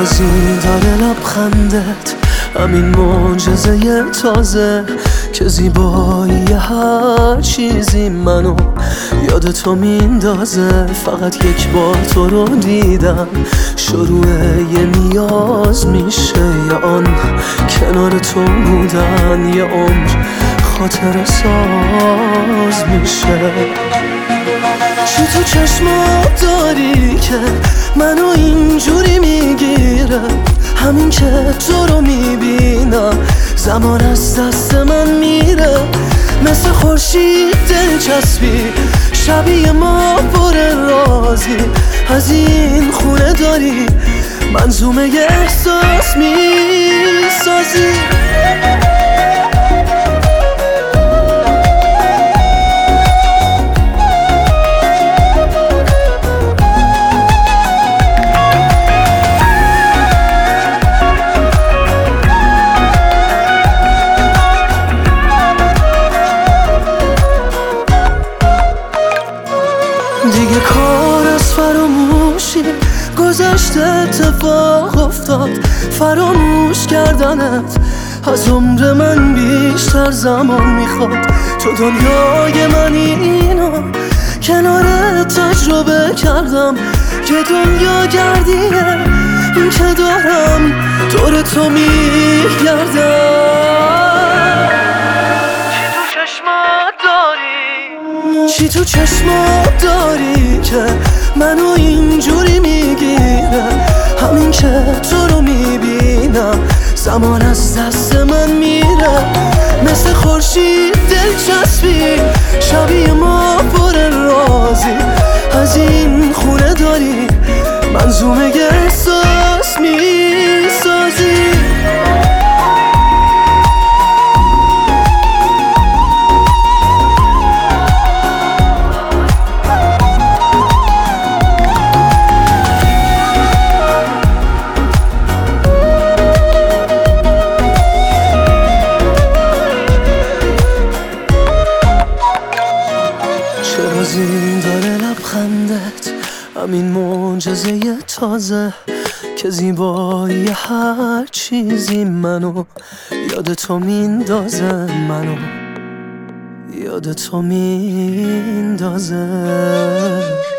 بازی داره لبخندت، همین معجزه تازه که زیبایی هر چیزی منو یاد تو میندازه. فقط یک بار تو رو دیدم شروع یه نیاز میشه، یه آن کنار تو بودن یه عمر خاطر ساز میشه. چی تو چشمات داری که منو اینجوری میگیره؟ همین که تو رو میبینم زمان از دست من میره. مثل خورشید دلچسبی شبیه ما پر رازی، از این خونه داری منظومه احساس میسازی. دیگه کار از فراموشی گذشته، اتفاق افتاد فراموش کردنت از عمر من بیشتر زمان میخواد. تو دنیای من اینو کنارت تجربه کردم که دنیا گردیه این که دارم دور تو میگردم. چی تو چشمات داری که منو اینجوری میگیره؟ همین که تو رو میبینم زمان از دست من میره. مثل خورشید دلچسبی شبیه ما پر رازی، از این خونه داری منظومه احساس میسازی. بازی داره لبخندت، همین معجزه تازه که زیبایی هر چیزی منو یاد تو میندازه، منو یاد تو میندازه.